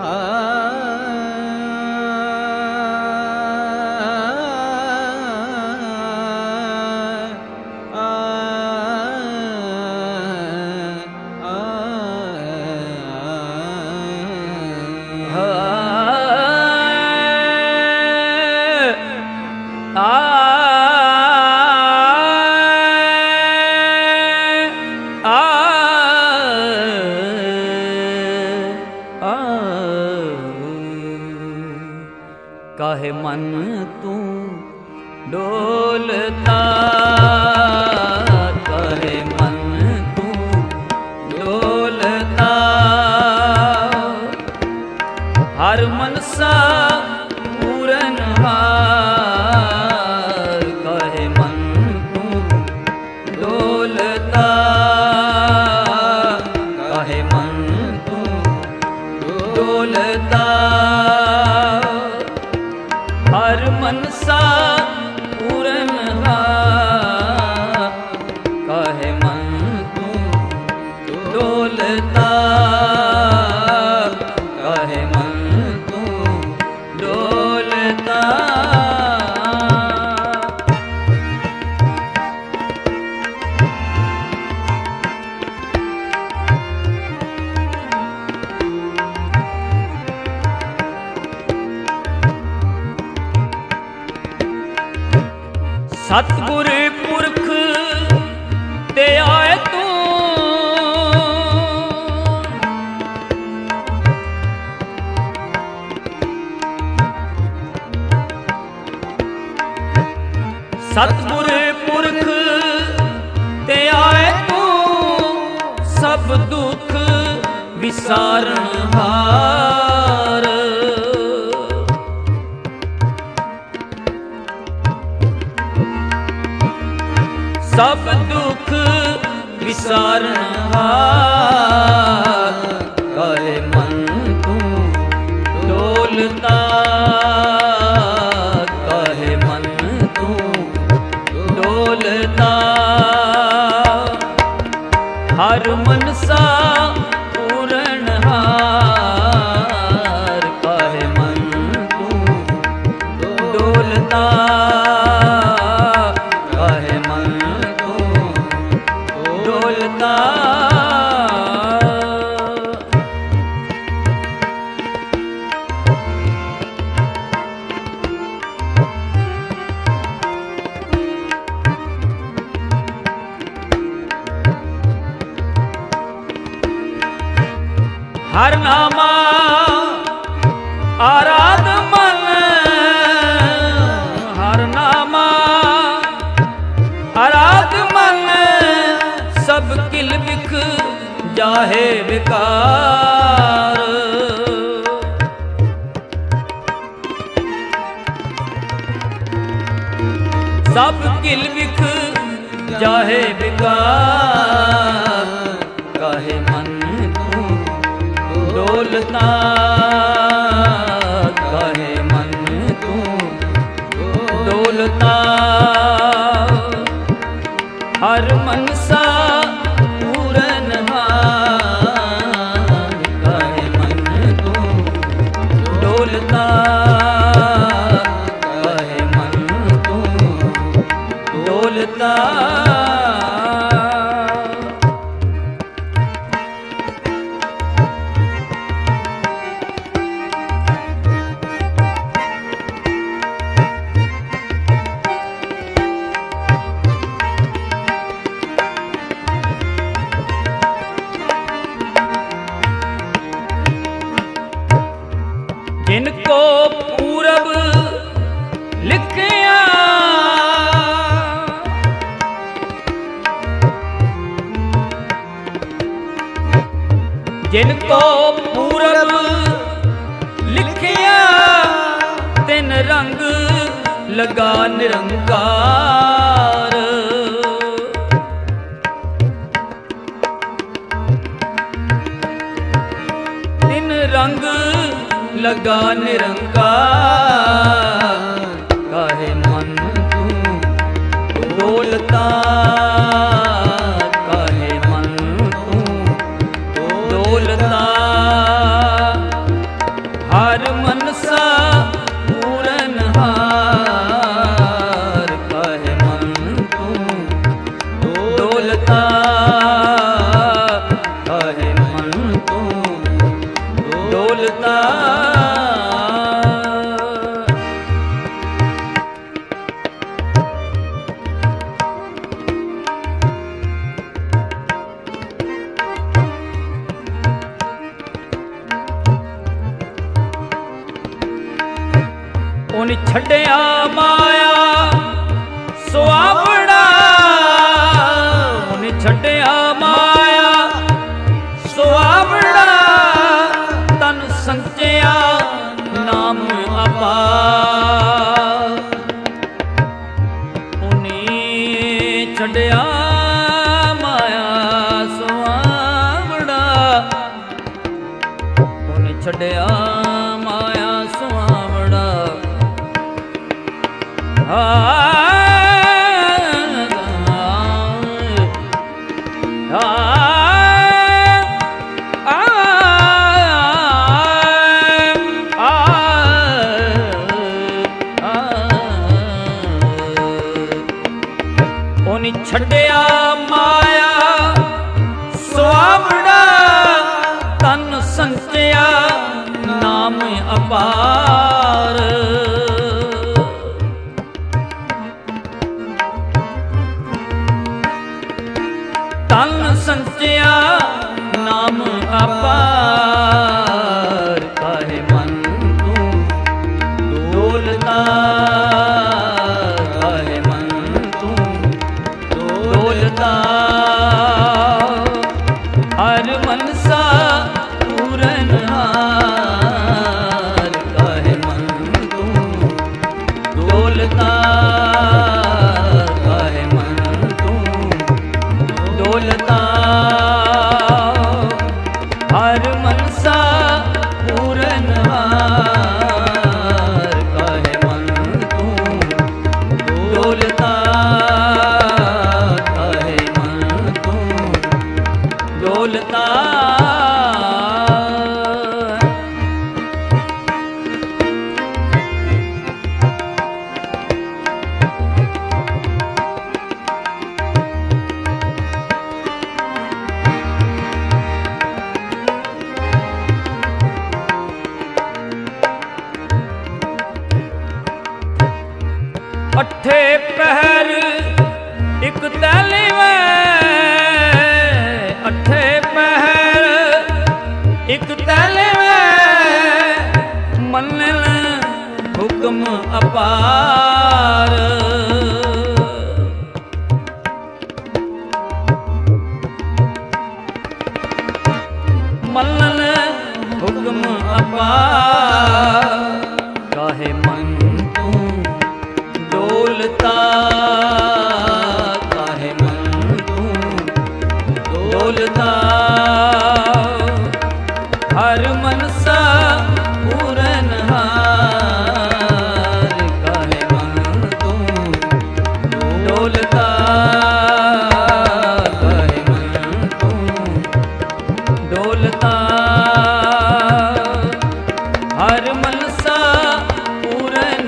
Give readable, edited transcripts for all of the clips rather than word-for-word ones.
काहे मन तू डोलता, काहे मन तू डोलता, हर मनसा पूरन हार, काहे मन तू डोलता, काहे मन तू डोलता, हर मनसा पूरन हार, काहे मन तू डोलता, काहे मन तू डोलता। सतगुर पुरख ते आए तू, सतगुर पुरख ते आए तू, सब दुख विसारण हार, सब दुख विसारण हार, काहे मन तू डोलता, काहे मन तू डोलता, हर मनसा पूरन हार, काहे मन तू डोलता, काहे मन डोलता। हर नामा आराध मन, हर नामा आराध मन, सब किल बिख जाहे बेकार, सब किल बिख जाहे बेकार, काहे मन तू डोलता, काहे मन तू डोलता, हर मनसा पूरन हार, काहे मन तू डोलता, काहे मन तू डोलता। जिनको पूरब लिखिया, जिनको पूरब लिखिया, तिन रंग लगा निरंकार, तिन रंग लगा निरंकार, काहे मन तू डोलता, काहे मन तू डोलता, ਡੋਲਤਾ ਉਹਨੇ ਛੱਡਿਆ ਮਾਇਆ ਸੁਆਵੜਾ, ਉਹਨੇ ਛੱਡਿਆ ਮਾਇਆ ਸੁਆਵੜਾ, ਤਨ ਸੰਚਿਆ ਨਾਮ ਅਪਾਰ। ਉਹਨੇ ਛੱਡਿਆ ਮਾਇਆ ਸੁਆਵੜਾ, ਉਹਨੇ ਛੱਡਿਆ ਮਾਇਆ ਸੁਆਵੜਾ। ਉਹਨੇ ਛੱਡਿਆ ਮਾਇਆ ਸੁਆਵੜਾ, ਤਨ ਸੰਚਿਆ ਨਾਮ ਅਪਾਰ। ਤਨ ਸੰਚਿਆ ਨਾਮ ਅਪਾਰ, ਕਾਹੇ ਮਨ ਤੂੰ ਡੋਲਤਾ, ਕਾਹੇ ਮਨ ਤੂੰ ਡੋਲਤਾ। ਹਰ ਮਨਸਾ ਪੂਰਨ ਹਾਰ, ਕਾਹੇ ਮਨ ਤੂੰ ਡੋਲਤਾ, ਕਾਹੇ ਮਨ ਤੂੰ ਡੋਲਤਾ। ਹਰ ਮਨਸਾ ਪੂਰਨ ਹਾਰ, ਕਾਹੇ ਮਨ ਤੂੰ ਡੋਲਤਾ, ਕਾਹੇ ਮਨ ਤੂੰ ਡੋਲਤਾ। ਅੱਠੇ ਪਹਿਰ ਇੱਕ ਤੈਲੀ ਵੇ, ਅੱਠੇ ਪਹਿਰ ਇੱਕ ਤੈਲੀ ਵੇ, ਮੰਨਣ ਹੁਕਮ ਅਪਾਰ। ਮੰਨਣ ਹੁਕਮ ਅਪਾਰ, ਕਾਹੇ ਮਨ ਤੂੰ ਡੋਲਤਾ, ਕਾਹੇ ਮਨ ਤੂੰ ਡੋਲਤਾ। ਹਰ ਮਨਸਾ ਪੂਰਨ ਹਾਰ, ਕਾਹੇ ਮਨ ਤੂੰ ਡੋਲਤਾ, ਕਾਹੇ ਮਨ ਤੂੰ ਡੋਲਤਾ। ਹਰ ਮਨਸਾ ਪੂਰਨ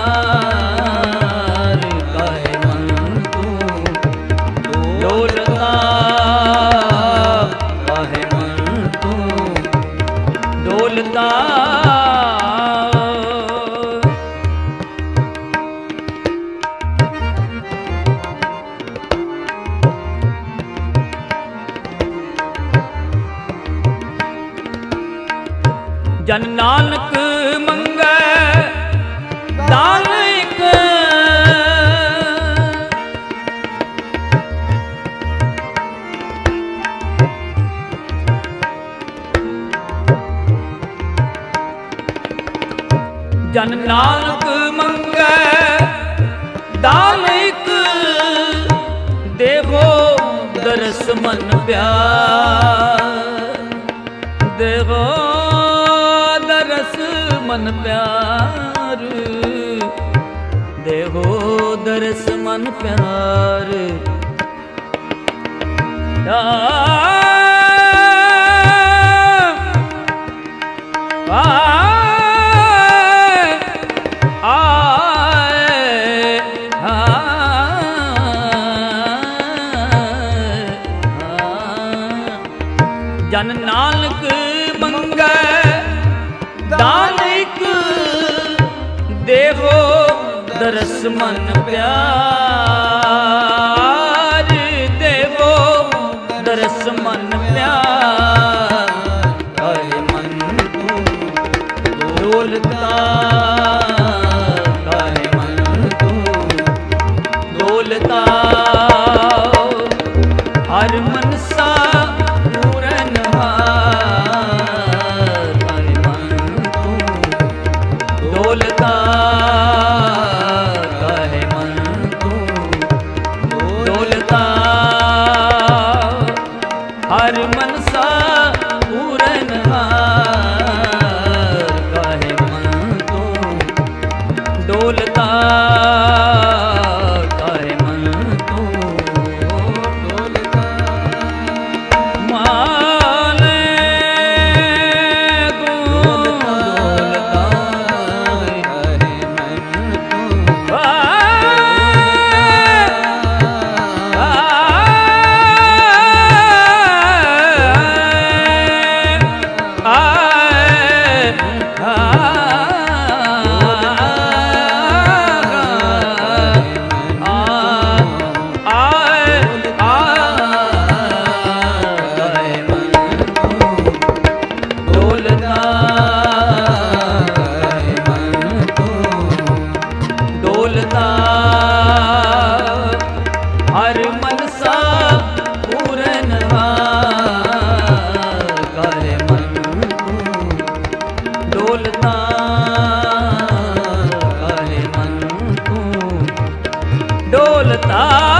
ਹਾਰ, ਕਾਹੇ ਮਨ ਤੂੰ ਡੋਲਤਾ, ਕਾਹੇ ਮਨ ਤੂੰ ਡੋਲਤਾ। ਜਨ ਨਾਨਕ ਮੰਗੈ ਦਾਨ ਇਕ, ਜਨ ਨਾਨਕ ਮੰਗੈ ਦਾਨ ਇਕ, ਦੇਵੋ ਦਰਸ ਮਨ ਪਿਆਰ, ਦੇਵੋ ਦਰਸ ਮਨ ਪਿਆਰ, ਦੇਵੋ ਦਰਸ ਮਨ ਪਿਆਰ। ਜਨ ਨਾਨਕ ਮੰਗੈ देहो दरस मन प्यार, देवो दरस मन प्यार, काहे मन तू डोलता, काहे मन तू डोलता। हर मनसा पूरन हार, काहे मन तू डोलता, काहे मन तू डोलता। हर मनसा पूरन हार, काहे मन तू डोलता, काहे मन तू डोलता। माले को डोलता, काहे मन तू हर मनसा पूरन हार, काहे मन तू डोलता, काहे मन तू डोलता।